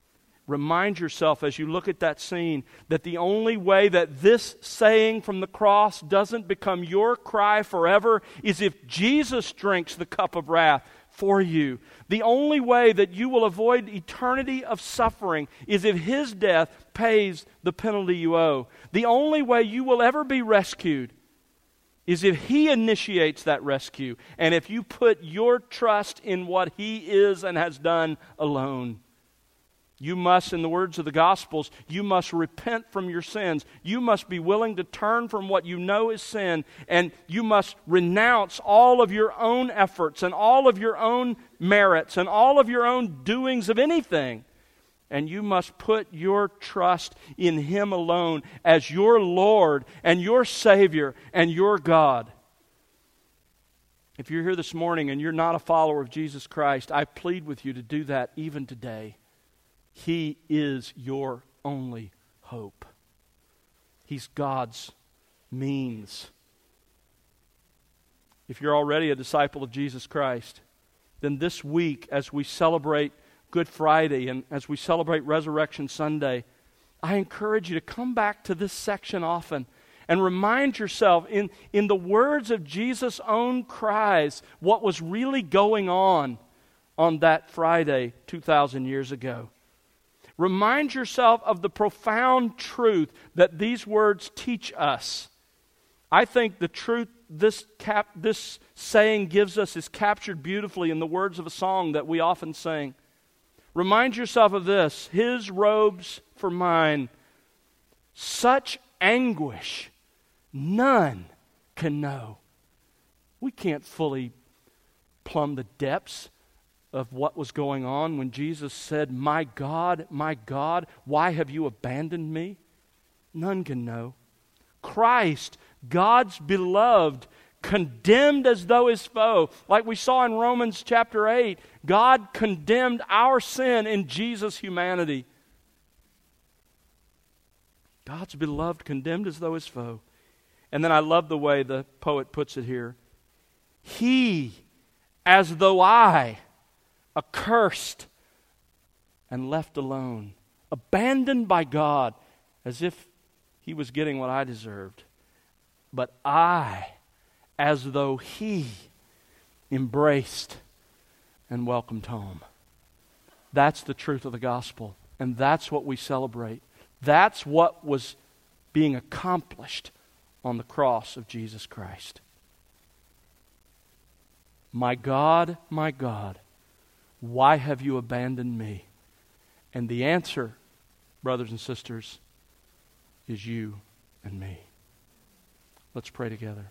remind yourself as you look at that scene that the only way that this saying from the cross doesn't become your cry forever is if Jesus drinks the cup of wrath for you. The only way that you will avoid eternity of suffering is if His death pays the penalty you owe. The only way you will ever be rescued is if He initiates that rescue and if you put your trust in what He is and has done alone. You must, in the words of the Gospels, you must repent from your sins. You must be willing to turn from what you know is sin, and you must renounce all of your own efforts and all of your own merits and all of your own doings of anything. And you must put your trust in Him alone as your Lord and your Savior and your God. If you're here this morning and you're not a follower of Jesus Christ, I plead with you to do that even today. He is your only hope. He's God's means. If you're already a disciple of Jesus Christ, then this week as we celebrate Good Friday and as we celebrate Resurrection Sunday, I encourage you to come back to this section often and remind yourself in the words of Jesus' own cries what was really going on that Friday 2,000 years ago. Remind yourself of the profound truth that these words teach us. I think the truth this saying gives us is captured beautifully in the words of a song that we often sing. Remind yourself of this: His robes for mine, such anguish none can know. We can't fully plumb the depths of what was going on when Jesus said, my God, why have you abandoned me? None can know. Christ, God's beloved, condemned as though His foe. Like we saw in Romans chapter 8, God condemned our sin in Jesus' humanity. God's beloved, condemned as though His foe. And then I love the way the poet puts it here. He, as though I, accursed and left alone, abandoned by God, as if He was getting what I deserved. But I, as though He, embraced and welcomed home. That's the truth of the gospel, and that's what we celebrate. That's what was being accomplished on the cross of Jesus Christ. My God, why have you abandoned me? And the answer, brothers and sisters, is you and me. Let's pray together.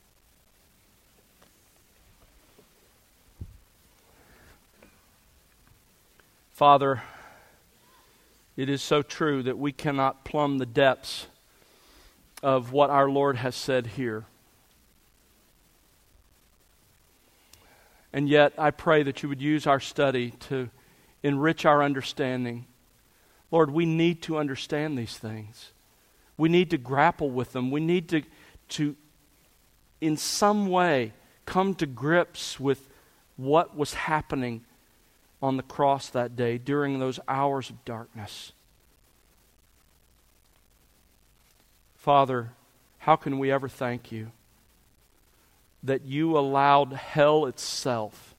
Father, it is so true that we cannot plumb the depths of what our Lord has said here. And yet, I pray that you would use our study to enrich our understanding. Lord, we need to understand these things. We need to grapple with them. We need to in some way, come to grips with what was happening on the cross that day during those hours of darkness. Father, how can we ever thank you that you allowed hell itself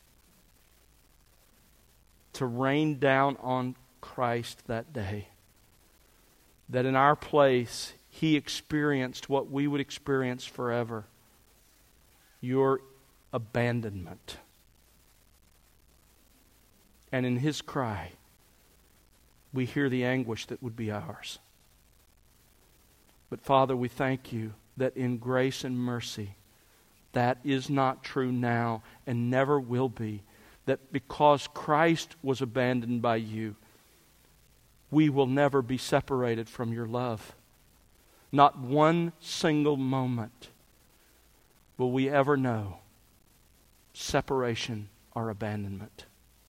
to rain down on Christ that day? That in our place, He experienced what we would experience forever. Your abandonment. And in His cry, we hear the anguish that would be ours. But Father, we thank you that in grace and mercy, that is not true now and never will be. That because Christ was abandoned by you, we will never be separated from your love. Not one single moment will we ever know separation or abandonment.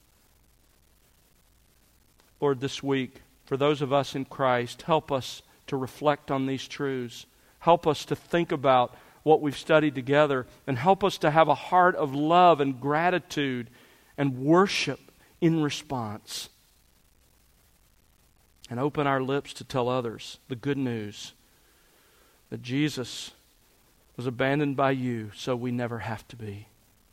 Lord, this week, for those of us in Christ, help us to reflect on these truths. Help us to think about what we've studied together, and help us to have a heart of love and gratitude and worship in response. and open our lips to tell others the good news that Jesus was abandoned by you so we never have to be.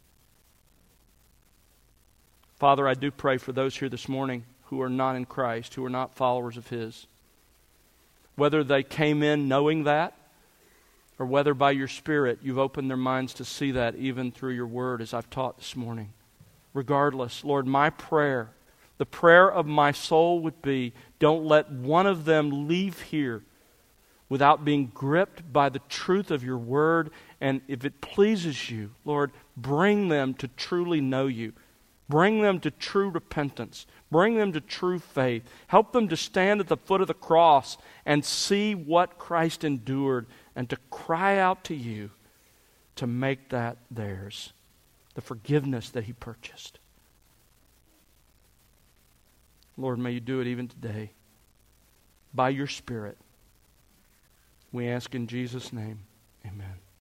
Father, I do pray for those here this morning who are not in Christ, who are not followers of His. Whether they came in knowing that, or whether by your Spirit you've opened their minds to see that even through your word as I've taught this morning. Regardless, Lord, my prayer, the prayer of my soul would be, don't let one of them leave here without being gripped by the truth of your word. And if it pleases you, Lord, bring them to truly know you. Bring them to true repentance. Bring them to true faith. Help them to stand at the foot of the cross and see what Christ endured and to cry out to you to make that theirs, the forgiveness that He purchased. Lord, may you do it even today by your Spirit. We ask in Jesus' name.